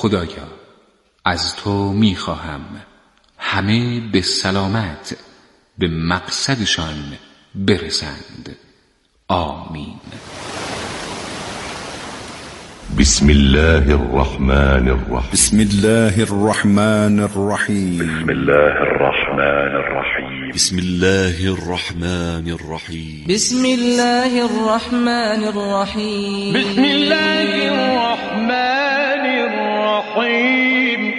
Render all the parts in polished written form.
خدایا از تو میخواهم همه به سلامت به مقصدشان برسند. آمین. بسم الله الرحمن الرحیم. بسم الله الرحمن الرحیم. بسم الله الرحمن الرحیم. بسم الله الرحمن الرحیم. بسم الله الرحمن الرحیم. بسم الله الرحمن الرحیم.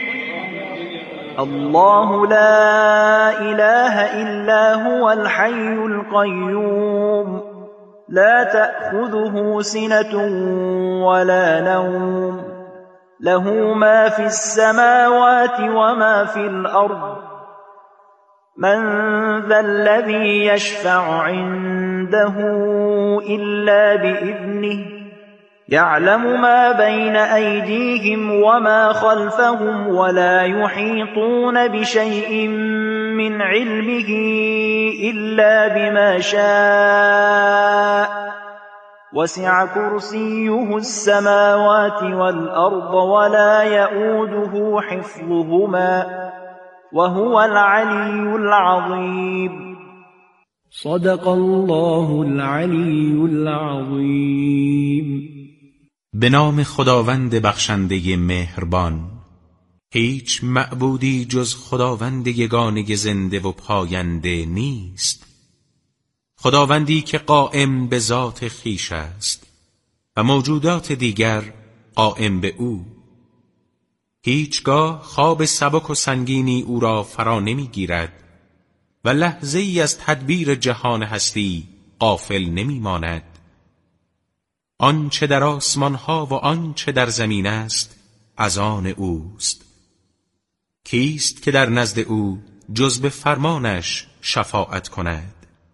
الله لا إله إلا هو الحي القيوم لا تأخذه سنة ولا نوم له ما في السماوات وما في الأرض من ذا الذي يشفع عنده إلا بإذنه يعلم ما بين أيديهم وما خلفهم ولا يحيطون بشيء من علمه إلا بما شاء وسع كرسيه السماوات والأرض ولا يؤوده حفظهما وهو العلي العظيم. صدق الله العلی العظیم. به نام خداوند بخشنده مهربان. هیچ معبودی جز خداوند یگانه زنده و پاینده نیست، خداوندی که قائم به ذات خویش است و موجودات دیگر قائم به او. هیچگاه خواب سبک و سنگینی او را فرا نمیگیرد و لحظه ای از تدبیر جهان هستی غافل نمی ماند. آنچه در آسمان ها و آنچه در زمین است از آن اوست. کیست که در نزد او جز به فرمانش شفاعت کند؟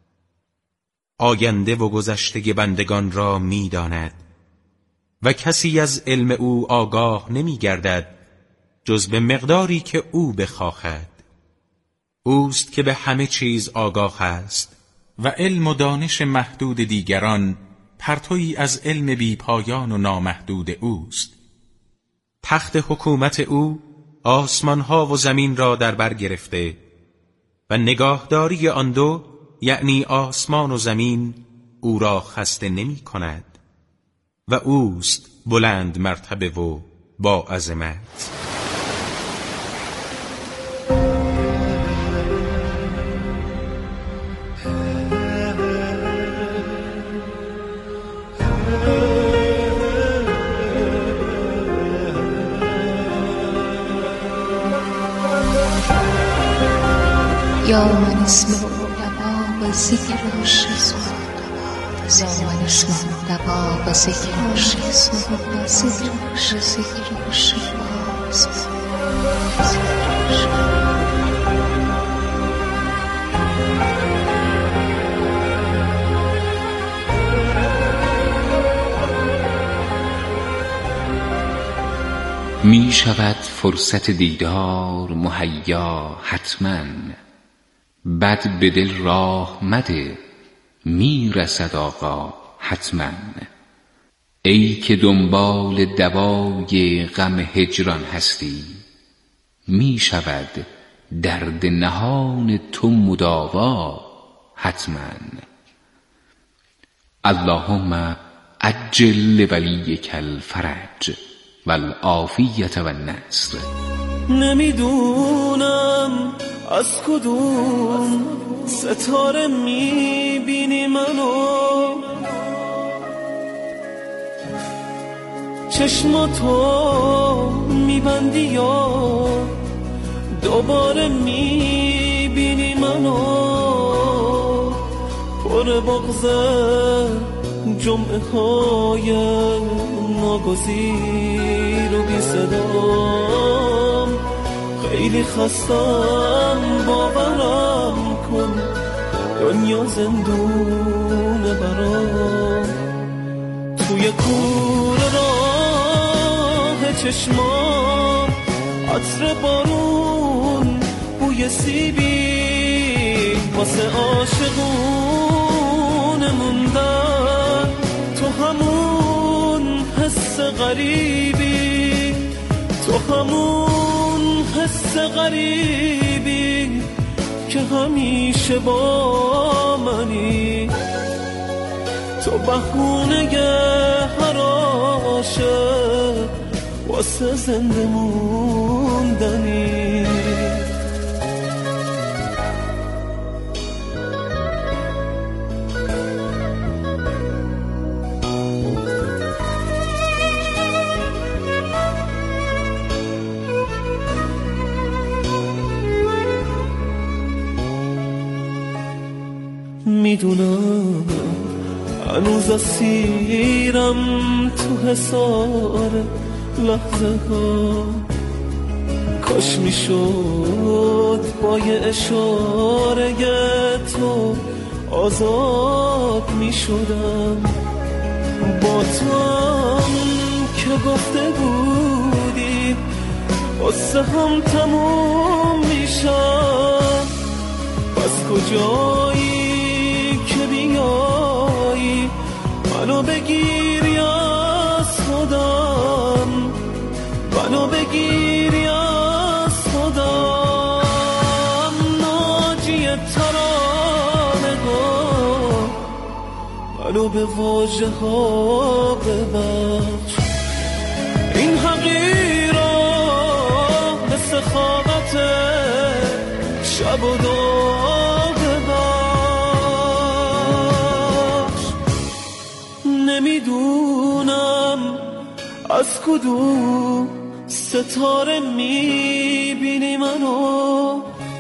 آینده و گذشته بندگان را می داند و کسی از علم او آگاه نمی گردد جز به مقداری که او بخواهد. اوست که به همه چیز آگاه است و علم و دانش محدود دیگران پرتویی از علم بی پایان و نامحدود اوست. تخت حکومت او آسمانها و زمین را در بر گرفته و نگاهداری آن دو یعنی آسمان و زمین او را خسته نمی کند و اوست بلند مرتبه و با عظمت. یا من اسم دبا و ذکر و شیز یا من اسم دبا و ذکر و شیز و ذکر و شیز. می شود فرصت دیدار مهیا حتما، بد به دل راه مده می رسد آقا حتما. ای که دنبال دوای غم هجران هستی، می شود درد نهان تو مداوا حتما. اللهم عجل لولیک الفرج والعافیة والنصر. نمیدونم از کدوم ستاره میبینی منو، چشماتو میبندی یا دوباره میبینی منو، پر بغضه جمعه های ناگزیر و بی صدام، خیلی خستم باورم کن دنیا زندونه برام. توی کوره راه چشمام عطر بارون بوی سیبی واسه عاشقون موندن، تو همون حس غریبی تو همون حس غریبی که همیشه با منی، تو بهونه هر عاشق واسه زنده موندنی. میدونم هنوز اسیرم تو حصار لحظه ها، کاش میشد با یه اشاره تو آزاد میشدم. با تو هم که گفته بودی قصه هم تموم میشم، پس کجایی که بیایی منو بگیری از خودم، منو بگیری از خودم. ناجی ترانه ها منو به واژه ها ببخش، این حقیرا مثل خوابت شب و نمیدونم از کدوم ستاره میبینی منو.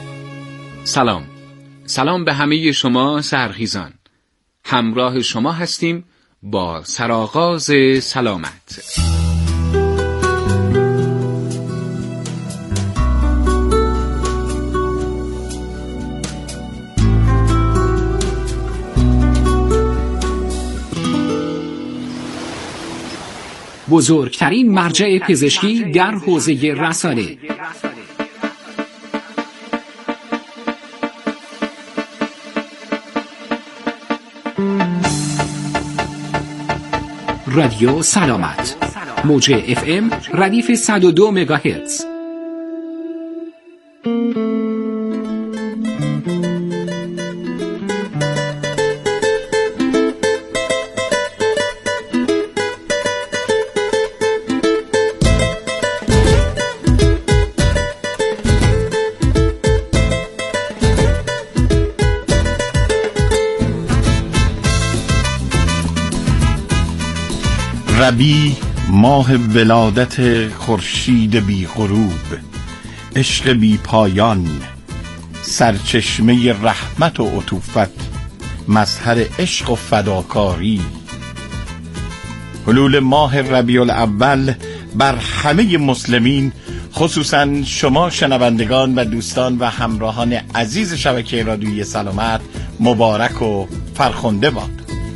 سلام به همه شما سرخیزان. همراه شما هستیم با سرآغاز سلامت. بزرگترین مرجع پزشکی در حوزه رسانه. رادیو سلامت، موج FM ردیف 102 مگاهرتز. ربیع ماه ولادت خورشید بی غروب، عشق بی پایان، سرچشمه رحمت و عطوفت، مظهر عشق و فداکاری. حلول ماه ربیع الاول بر همه مسلمین، خصوصا شما شنوندگان و دوستان و همراهان عزیز شبکه رادیویی سلامت، مبارک و فرخنده باد.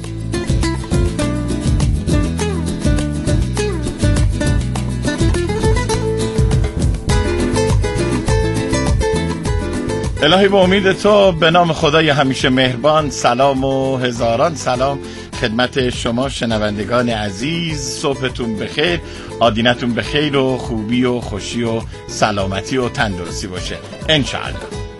الهی با امید تو، به نام خدای همیشه مهربان، سلام و هزاران سلام خدمت شما شنوندگان عزیز. صبحتون بخیر، آدینتون بخیر و خوبی و خوشی و سلامتی و تندرستی باشه انشاءالله.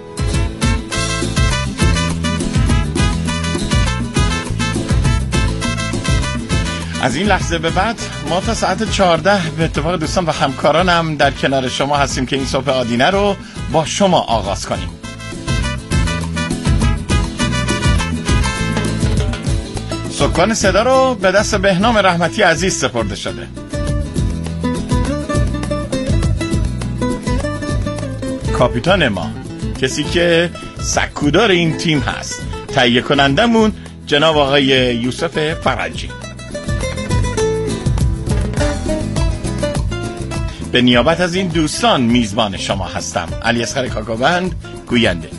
از این لحظه به بعد ما تا ساعت 14 به اتفاق دوستان و همکارانم در کنار شما هستیم که این صبح آدینه رو با شما آغاز کنیم. سکان صدا رو به دست بهنام رحمتی عزیز سپرده شده. کاپیتان ما، کسی که سکودار این تیم هست، تهیه کنندمون جناب آقای یوسف فرجی. به نیابت از این دوستان میزبان شما هستم، علی اصغر کاکاوند گوینده.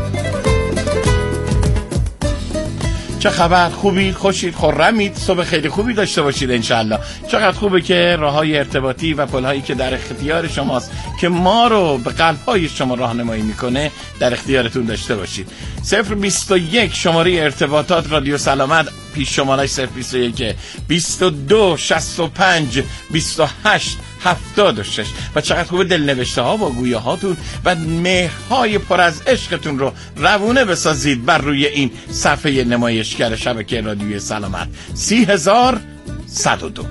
چه خبر؟ خوبید، خوشید، خرمید، صبح خیلی خوبی داشته باشید انشالله. چقدر خوبه که راههای ارتباطی و پلهایی که در اختیار شماست که ما رو به قلبهای شما راهنمایی میکنه در اختیارتون داشته باشید. 021 شماره ارتباطات رادیو سلامت، پیش شمارش 021 22 65 28 76. و چقدر خوبه دلنوشته ها با گویه هاتون و مهرهای پر از عشقتون رو روونه بسازید بر روی این صفحه نمایشگر شبکه رادیوی سلامت. 30102.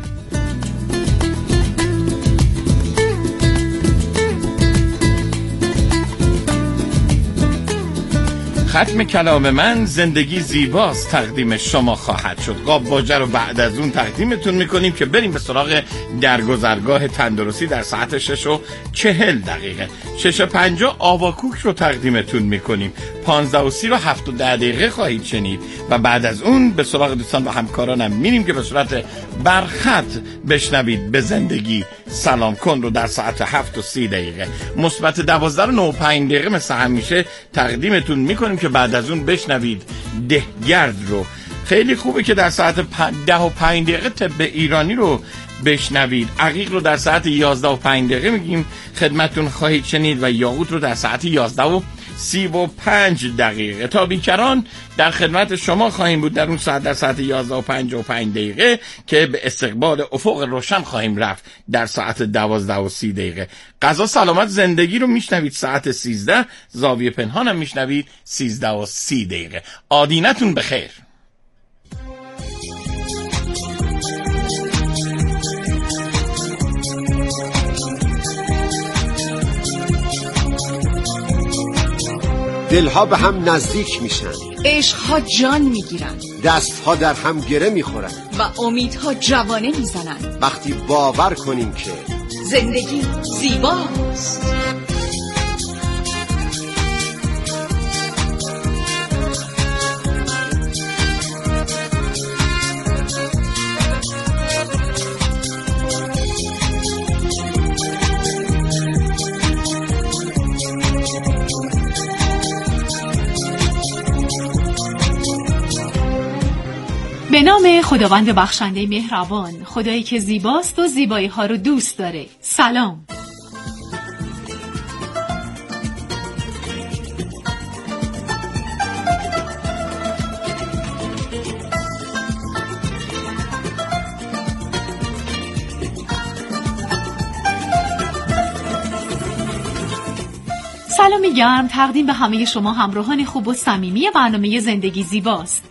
ختم کلام من زندگی زیباست تقدیم شما خواهد شد. قاب باجه رو بعد از اون تقدیمتون میکنیم که بریم به سراغ درگذرگاه تندرستی در ساعت 6:40. 6:50 آواکوک رو تقدیمتون میکنیم. 15:30 رو 7:10 خواهید شنید و بعد از اون به سراغ دوستان و همکارانم میریم که به صورت برخط بشنوید به زندگی سلام کن رو در ساعت 7:30. مثبت 12:05 مثل همیشه تقدیمتون میکنیم که بعد از اون بشنوید دهگرد رو. خیلی خوبه که در ساعت 10:05 طب ایرانی رو بشنوید. عقیق رو در ساعت 11:05 میگیم خدمتون خواهید شنید و یاقوت رو در ساعت 11:35. تا بیکران در خدمت شما خواهیم بود در اون ساعت در ساعت 11:55 که به استقبال افق روشن خواهیم رفت در ساعت 12:30. قضا سلامت زندگی رو میشنوید ساعت 13. زاویه پنهانم میشنوید 13:30. آدینتون بخیر. دلها به هم نزدیک میشن، عشقها جان میگیرن، دستها در هم گره میخورن و امیدها جوانه میزنن. وقتی باور کنیم که زندگی زیباست. به نام خداوند بخشنده مهربان، خدایی که زیباست و زیبایی ها رو دوست داره. سلام. سلامی گرم تقدیم به همه شما همراهان خوب و صمیمی برنامه زندگی زیباست.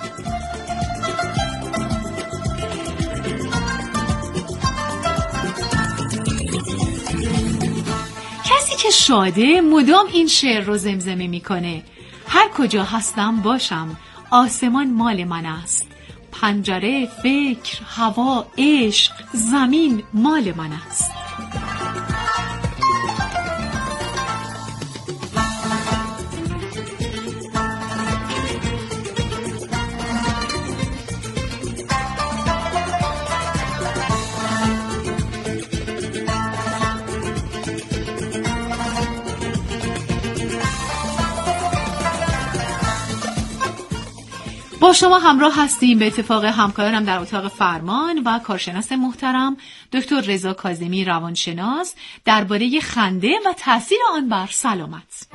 که شاده مدام این شعر رو زمزمه میکنه: هر کجا هستم باشم، آسمان مال من است، پنجره، فکر، هوا، عشق، زمین مال من است. با شما همراه هستیم به اتفاق همکارانم در اتاق فرمان و کارشناس محترم دکتر رضا کاظمی روانشناس درباره خنده و تاثیر آن بر سلامت.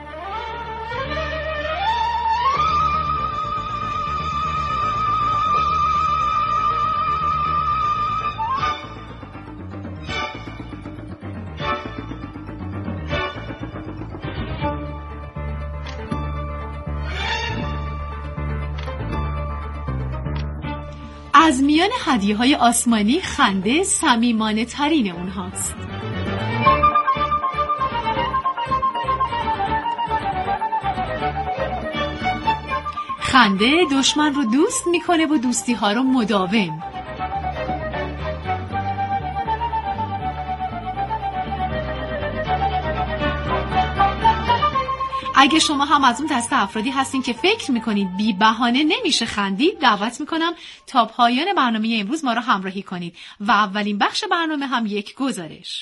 از میان هدیه‌های آسمانی خنده صمیمانه ترین اونهاست. خنده دشمن رو دوست میکنه و دوستی‌ها رو مداوم. اگه شما هم از اون دسته افرادی هستین که فکر میکنید بی بهانه نمیشه خندید، دعوت میکنم تا پایان برنامه امروز ما رو همراهی کنید و اولین بخش برنامه هم یک گزارش.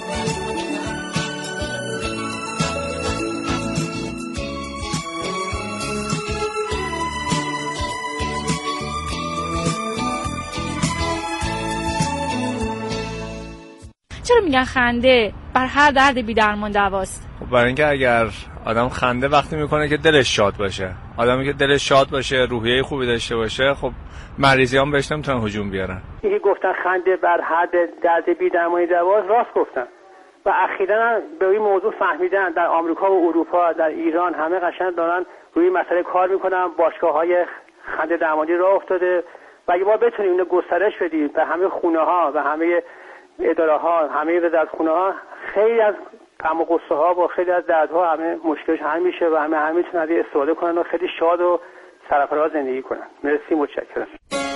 چرا میگن خنده بر هر درد بی درمان دواست؟ خب برای اینکه اگر آدم خنده وقتی میکنه که دلش شاد باشه، آدمی که دلش شاد باشه، روحیه خوبی داشته باشه، خب مریضی هم بهش نمیتونن هجوم بیارن. اینکه گفتن خنده بر حد درد بی درمانی دواست، راست گفتن. و اخیراً به این موضوع فهمیدن در آمریکا و اروپا، در ایران همه قشنگ دارن روی مسئله کار میکنن. باشگاه‌های خنده درمانی راه افتاده و اگه ما بتونیم اینو گسترش بدیم به همه خونه‌ها و همه اداره‌ها، همه وزارتخونه‌ها، خیلی از غم و غصه‌ها و خیلی از دردها همه مشکلش حل میشه و همه میتونن از این استفاده کنن و خیلی شاد و سرفراز زندگی کنن. مرسی، متشکرم.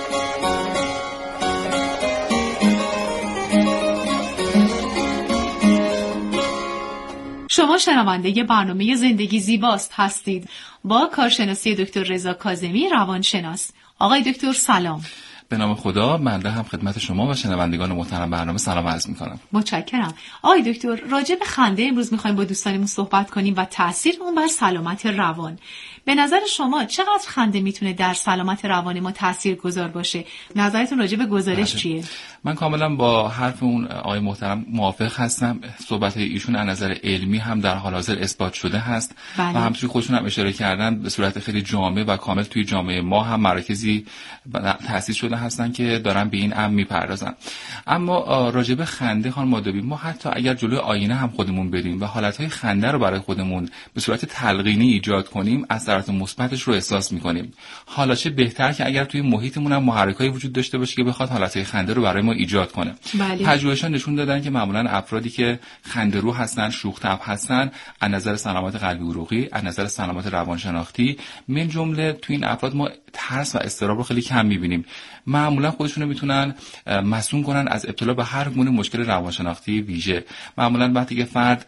شما شنونده برنامه زندگی زیباست هستید با کارشناسی دکتر رضا کاظمی، روانشناس. آقای دکتر سلام. به نام خدا، بنده هم خدمت شما و شنوندگان محترم برنامه سلام عرض می‌کنم. متشکرم. آقای دکتر، راجع به خنده امروز می‌خوایم با دوستانمون صحبت کنیم و تأثیر اون بر سلامت روان. به نظر شما چقدر خنده میتونه در سلامت روان ما تاثیرگذار باشه؟ نظرتون راجع به گزارش چیه؟ من کاملا با حرف اون آقای محترم موافق هستم. صحبت ایشون از نظر علمی هم در حال حاضر اثبات شده هست. و همونطوری خودشون هم اشاره کردن به صورت خیلی جامع و کامل توی جامعه ما هم مراکزی تأسیس شده هستن که دارن به این امر میپردازن. اما راجع به خنده خانم مادبی، ما حتی اگر جلوی آینه هم خودمون بریم و حالتهای خنده رو برای خودمون به صورت تلقینی ایجاد کنیم، اثرات مثبتش رو احساس می‌کنیم. حالا چه بهتر که اگر توی محیطمون هم محرکایی وجود داشته باشه که بخواد حالتهای خنده رو برای ما ایجاد کنه. تجربه‌ها نشون دادن که معمولاً افرادی که خنده‌رو هستن، شوخ طبع هستن، از نظر سلامت قلبی و عروقی، از نظر سلامت روانشناختی، من جمله توی این افراد ما ترس و اضطراب رو خیلی کم می‌بینیم. معمولا خودشون رو میتونن مصون کنن از ابتلا به هر گونه مشکل روانشناختی ویژه. معمولا وقتی که فرد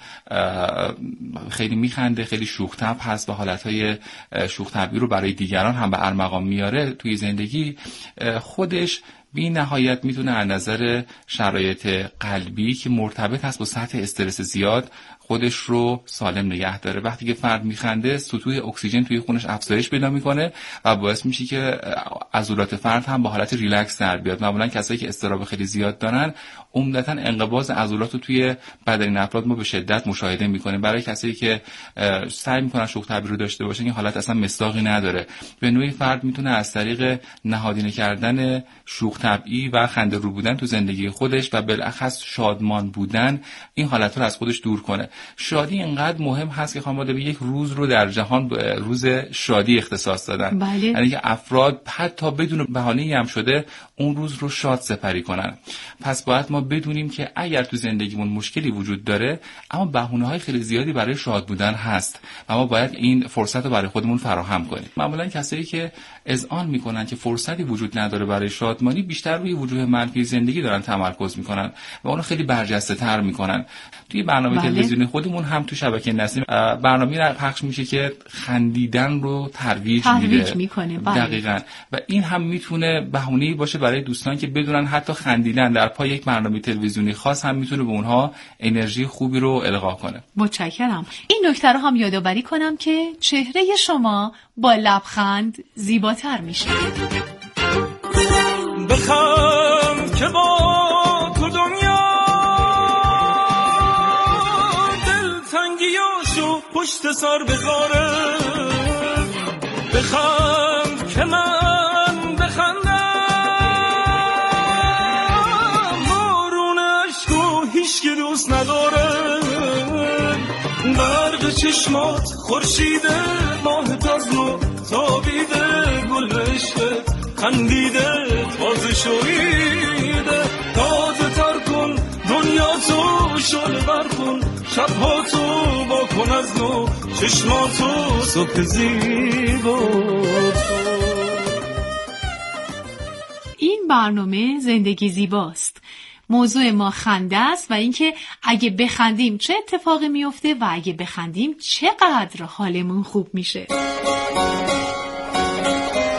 خیلی میخنده، خیلی شوخ طبع هست و حالتهای شوخ طبعی رو برای دیگران هم به ارمغان میاره توی زندگی، خودش بی نهایت میتونه از نظر شرایط قلبی که مرتبط هست با سطح استرس زیاد خودش رو سالم نگه داره. وقتی که فرد میخنده، سطوح اکسیژن توی خونش افزایش پیدا میکنه و باعث میشه که عضلات فرد هم با حالت ریلکس در بیاد. معمولا کسایی که اضطراب خیلی زیاد دارن، عمدتاً انقباض عضلات رو توی بدن این افراد ما به شدت مشاهده میکنیم. برای کسایی که سعی میکنن شوخ طبعی رو داشته باشن، این حالت اصلا مصداقی نداره. به نوعی فرد میتونه از طریق نهادینه کردن شوخ طبعی و خنده رو بودن تو زندگی خودش و بالاخص شادمان بودن این حالت رو از خودش دور کنه. شادی اینقدر مهم هست که خانواده به یک روز رو در جهان روز شادی اختصاص دادن. یعنی که افراد حتی بدون بهانه‌ای هم شده اون روز رو شاد سپری کنن. پس باید ما بدونیم که اگر تو زندگیمون مشکلی وجود داره، اما بهونه‌های خیلی زیادی برای شاد بودن هست و ما باید این فرصت رو برای خودمون فراهم کنیم. معمولا کسایی که اذعان میکنن که فرصتی وجود نداره برای شادمانی، بیشتر روی وجوه منفی زندگی دارن تمرکز میکنن و اونو خیلی برجسته‌تر میکنن. توی برنامه تلویزیونی خودمون هم تو شبکه نسیم برنامه‌ای پخش میشه که خندیدن رو ترویج میکنه. دقیقاً. و این هم میتونه بهونه‌ای باشه برای دوستان که بدونن حتی خندیدن در پای یک برنامه تلویزیونی خاص هم میتونه به اونها انرژی خوبی رو القا کنه. متشکرم. این نکته رو هم یادآوری کنم که چهره شما با لبخند زیباتر میشه. بخند که با تو دنیا دلتنگیاشو پشت سر بذاره. بخند که من بخندم، بارون عشقو هیچ که دوست نداره. برق چشمات خورشیده، ماه تازنو تابیده، گل عشقت خندیده، تازه شویده. تازه تر کن دنیا تو، شعله برکن شبها تو، با کن از نو چشماتو، صبح زیبا تو. این برنامه زندگی زیباست. موضوع ما خنده است و اینکه اگه بخندیم چه اتفاقی میفته و اگه بخندیم چقدر حالمون خوب میشه.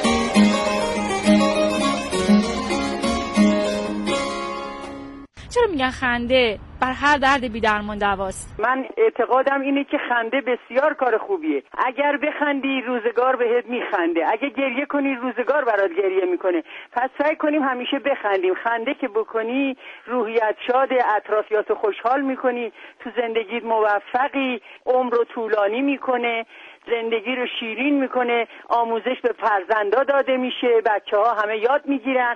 چرا میگن خنده بر هر درد بی درمان دواست؟ من اعتقادم اینه که خنده بسیار کار خوبیه. اگر بخندی روزگار بهت میخنده، اگه گریه کنی روزگار برات گریه میکنه. پس سعی کنیم همیشه بخندیم. خنده که بکنی روحیت شاده، اطرافیاتو خوشحال میکنی، تو زندگیت موفقی، عمر رو طولانی میکنه، زندگی رو شیرین میکنه، آموزش به فرزندا داده میشه، بچه‌ها همه یاد میگیرن.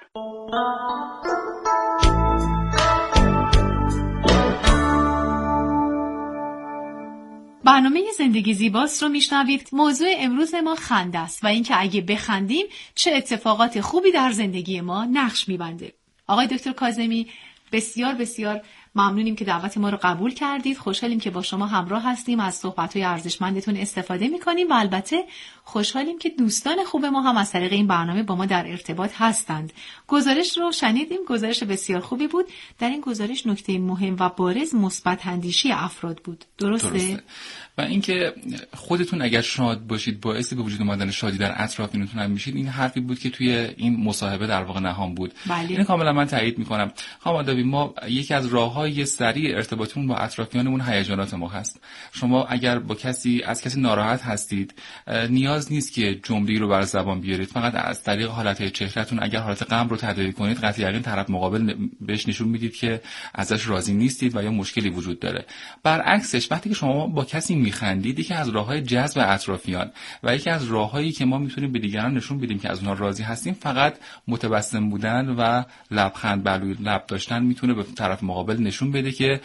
برنامه زندگی زیباست رو میشنوید. موضوع امروز ما خنده است و اینکه اگه بخندیم چه اتفاقات خوبی در زندگی ما نقش میبنده. آقای دکتر کاظمی، بسیار بسیار ممنونیم که دعوت ما رو قبول کردید. خوشحالیم که با شما همراه هستیم، از صحبت‌های ارزشمندتون استفاده می‌کنیم و البته خوشحالیم که دوستان خوب ما هم از طریق این برنامه با ما در ارتباط هستند. گزارش رو شنیدیم، گزارش بسیار خوبی بود. در این گزارش نکته مهم و بارز مثبت اندیشی افراد بود. درسته؟ و اینکه خودتون اگر شاد باشید باعث به وجود اومدن شادی در اطرافینتون هم میشید. این حرفی بود که توی این مصاحبه در واقع نهان بود. این کاملا من تایید میکنم. خانم آدابی، ما یکی از راههای سریع ارتباطمون با اطرافیانمون هیجانات ما هست. شما اگر با کسی ناراحت هستید، نیاز نیست که جمله‌ای رو بر زبان بیارید، فقط از طریق حالتهای چهرهتون اگر حالت غم رو تداعی کنید، قطعاً یقین طرف مقابل بهش نشون میدید که ازش راضی نیستید و یا مشکلی وجود داره. برعکسش وقتی که شما با کسی میخندید، یکی از راههای جذب اطرافیان و یکی از راههایی که ما میتونیم به دیگران نشون بدیم که از اونها راضی هستیم، فقط متبسم بودن و لبخند بر روی لب داشتن میتونه به طرف مقابل نشون بده که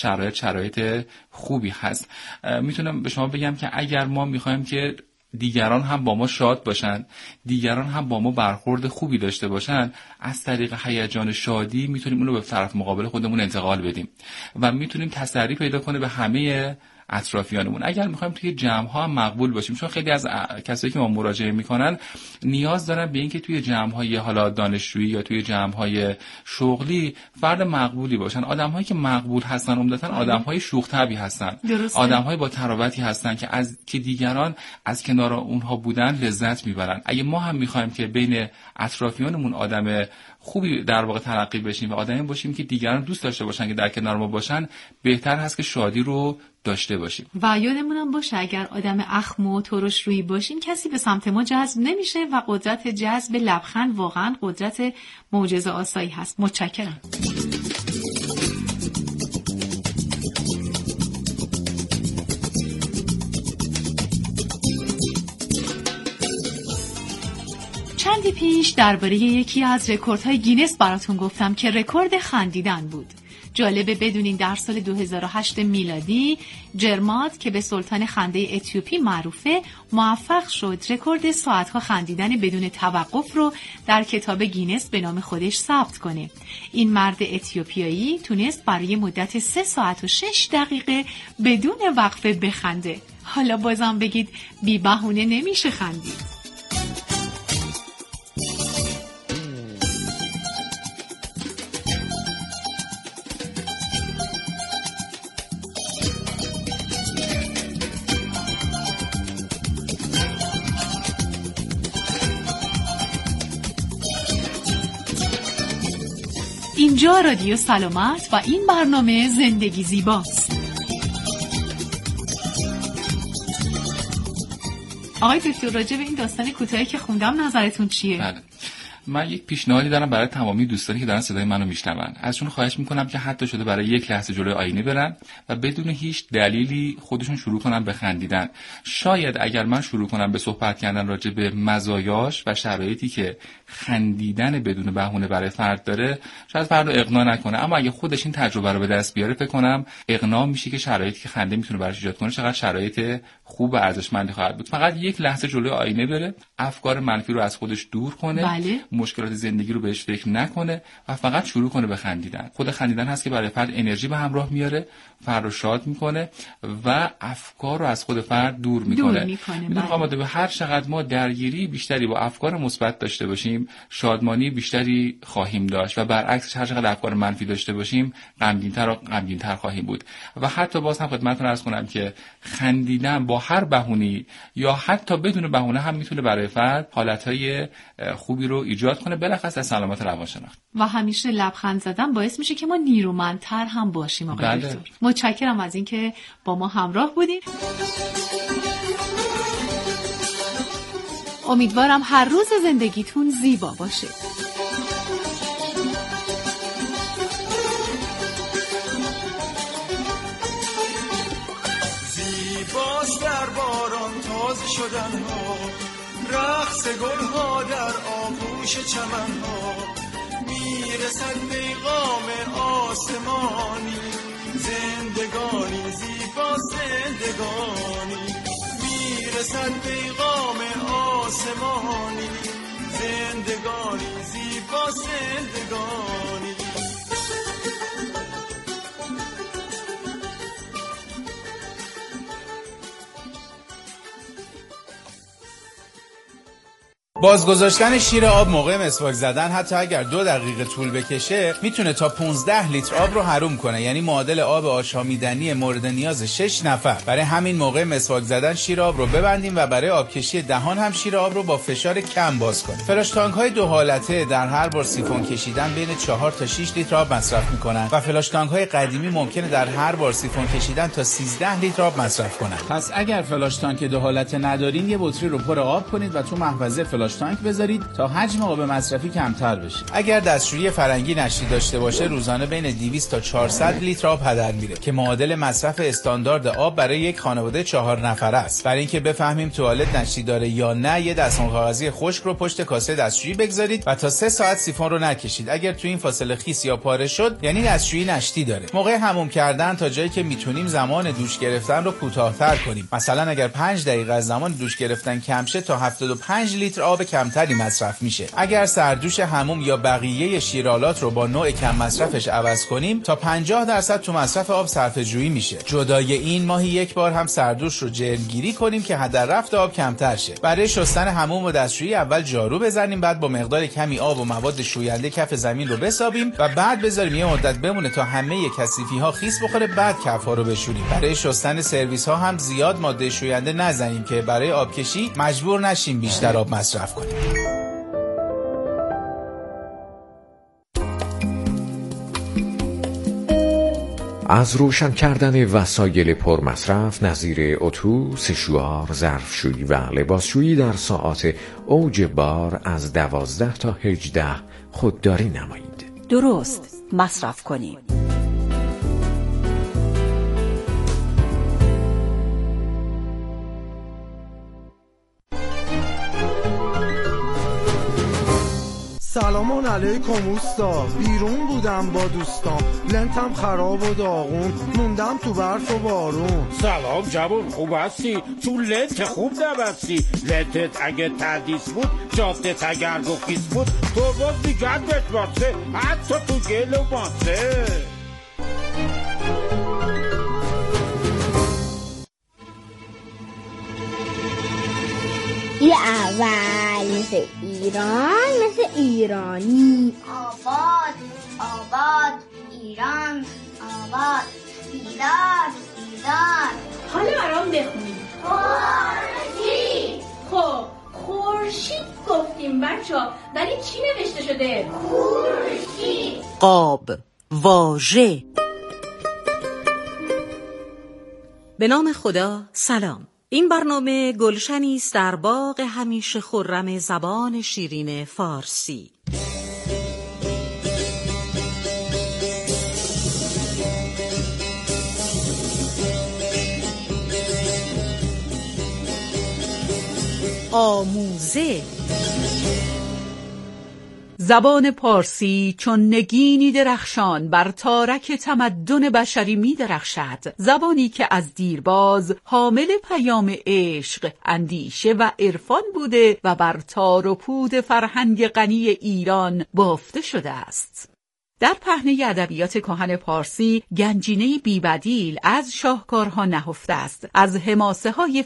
شرایط خوبی هست. میتونم به شما بگم که اگر ما میخوایم که دیگران هم با ما شاد باشن، دیگران هم با ما برخورد خوبی داشته باشن، از طریق هیجان شادی میتونیم اون رو به طرف مقابل خودمون انتقال بدیم و میتونیم تسری پیدا کنه به همه اطرافیانمون. اگر میخوایم توی جمع‌ها هم مقبول باشیم، چون خیلی از کسایی که ما مراجعه میکنن نیاز دارن به اینکه توی جمع‌های حالا دانشجویی یا توی جمع‌های شغلی فرد مقبولی باشن. آدم‌هایی که مقبول هستن عمدتاً آدم‌های شوخ طبعی هستن، آدم‌های با تراوتی هستن که دیگران از کنار اونها بودن لذت میبرن. اگه ما هم میخوایم که بین اطرافیانمون آدم خوبی در واقع تلقی بشیم و آدمی باشیم که دیگران دوست داشته باشن که در کنار ما باشن، بهتر هست که شادی رو داشته باشیم. و یادمونم باشه اگر آدم اخم و ترش روی باشیم کسی به سمت ما جذب نمیشه و قدرت جذب لبخند واقعا قدرت معجزه آسایی هست. متشکرم. چندی پیش درباره یکی از رکوردهای گینس براتون گفتم که رکورد خندیدن بود. جالبه بدونین در سال 2008 میلادی جرمات که به سلطان خنده اتیوپی معروفه موفق شد رکورد ساعتها خندیدن بدون توقف رو در کتاب گینس به نام خودش ثبت کنه. این مرد اتیوپیایی تونست برای مدت 3 ساعت و 6 دقیقه بدون وقفه بخنده. حالا بازم بگید بی بهونه نمیشه خندید. اینجا رادیو سلامت و این برنامه زندگی زیباست. آقای دکتر راجع به این داستان کوتاهی که خوندم نظرتون چیه؟ بله. من یک پیشنهادی دارم برای تمامی دوستانی که دارن صدای منو میشنون. ازشون خواهش میکنم که حتی شده برای یک لحظه جلوی آینه برن و بدون هیچ دلیلی خودشون شروع کنن به خندیدن. شاید اگر من شروع کنم به صحبت کردن راجع به مزایاش و شرایطی که خندیدن بدون بهونه برای فرد داره، شاید فرد رو اقناع نکنه، اما اگه خودش این تجربه رو به دست بیاره فکر کنم اقناع میشه که شرایطی که خنده میتونه براش ایجاد کنه چقدر شرایط خوب و ارزشمندی خواهد بود. فقط یک لحظه جلوی آینه بره، افکار منفی رو از خودش دور کنه، بله. مشکلات زندگی رو بهش فکر نکنه و فقط شروع کنه به خندیدن. خود خندیدن هست که برای فرد انرژی به همراه میاره، فرد رو شاد میکنه و افکار رو از خود فرد دور میکنه. میدونم آماده به هر چقدر ما درگیری بیشتری با افکار مثبت داشته باشیم، شادمانی بیشتری خواهیم داشت و برعکسش هر چقدر افکار منفی داشته باشیم، غمگین‌تر و غمگین‌تر خواهیم بود. و حتی باز هم خدمتتون عرض کنم که خندیدن با هر بهونه‌ای یا حتی بدون بهونه هم میتونه برای فرد حالتهای خوبی رو ایجاد ایجاد کنه، بالاخص از سلامت روانشناخت. و همیشه لبخند زدن باعث میشه که ما نیرومندتر هم باشیم. آقای دکتر متشکرم از اینکه با ما همراه بودید. امیدوارم هر روز زندگیتون زیبا باشه. زیباست در باران تازه شدن ها، رقص گل ها در آغوش چمن ها، میرسد پیغام آسمانی، زندگانی زیبا زندگانی، میرسد پیغام آسمانی، زندگانی زیبا زندگانی. بازگذاشتن شیر آب موقع مسواک زدن حتی اگر 2 دقیقه طول بکشه میتونه تا 15 لیتر آب رو حروم کنه، یعنی معادل آب آشامیدنی مورد نیاز 6 نفر. برای همین موقع مسواک زدن شیر آب رو ببندیم و برای آبکشی دهان هم شیر آب رو با فشار کم باز کنیم. فلاش تانک های 2 حالته در هر بار سیفون کشیدن بین 4 تا 6 لیتر آب مصرف میکنن و فلاش تانک های قدیمی ممکنه در هر بار سیفون کشیدن تا 13 لیتر آب مصرف کنن. پس اگر فلاش تانک 2 حالته ندارین یه بطری رو پر آب کنید و تو محفظه فلاش تانک بذارید تا حجم آب مصرفی کمتر بشه. اگر دستشویی فرنگی نشتی داشته باشه روزانه بین 200 تا 400 لیتر آب هدر میره که معادل مصرف استاندارد آب برای یک خانواده 4 نفره است. برای اینکه بفهمیم توالت نشتی داره یا نه یه دستمال کاغذی خشک رو پشت کاسه دستشویی بگذارید و تا 3 ساعت سیفون رو نکشید. اگر تو این فاصله خیس یا پاره شد یعنی دستشویی نشتی داره. موقع حموم کردن تا جایی که میتونیم زمان دوش گرفتن رو کوتاه‌تر کنیم. مثلا اگر 5 دقیقه از زمان دوش گرفتن کم شه تا 75 لیتر آب کمتری مصرف میشه. اگر سردوش حموم یا بقیه شیرالات رو با نوع کم مصرفش عوض کنیم تا 50% تو مصرف آب صرفه جویی میشه. جدای این ماهی 1 بار هم سردوش رو جرمگیری کنیم که هدر رفت آب کمتر شه. برای شستن حموم و دستشویی اول جارو بزنیم، بعد با مقدار کمی آب و مواد شوینده کف زمین رو بسابیم و بعد بذاریم یه مدت بمونه تا همه کثیفی ها خیس بخوره، بعد کف‌ها رو بشوریم. برای شستن سرویس ها هم زیاد ماده شوینده نزنیم که برای آبکشی مجبور نشیم بیشتر آب مصرف کنیم. از روشن کردن وسایل پرمصرف نظیر اتو، سشوار، ظرفشویی و لباسشویی در ساعات اوج بار از 12 تا 18 خودداری نمایید. درست مصرف کنید. سلام علیکم اوستا، بیرون بودم با دوستام، لنتم خراب و داغون، موندم تو برف و بارون. سلام جوون، خوب هستی؟ تو لنت خوب نبستی، لنتت اگه تردیس بود، جادت اگر گفیس بود، تو باز میگردت واسه، حتی تو گل و ماسه. یه اول مثل ایران، مثل ایرانی. آباد آباد ایران آباد، بیدار بیدار. حالا برام بخونیم. خورشید. خب خورشید گفتیم بچه‌ها، ولی چی نوشته شده؟ خورشید. قاب، واژه. به نام خدا، سلام. این برنامه گلشنی است در باغ همیشه خرم زبان شیرین فارسی. آموزه. زبان پارسی چون نگینی درخشان بر تارک تمدن بشری می درخشد. زبانی که از دیرباز حامل پیام عشق، اندیشه و عرفان بوده و بر تار و پود فرهنگ غنی ایران بافته شده است. در پهنه ادبیات کهن پارسی گنجینه‌ای بی‌بدیل از شاهکارها نهفته است. از حماسه‌های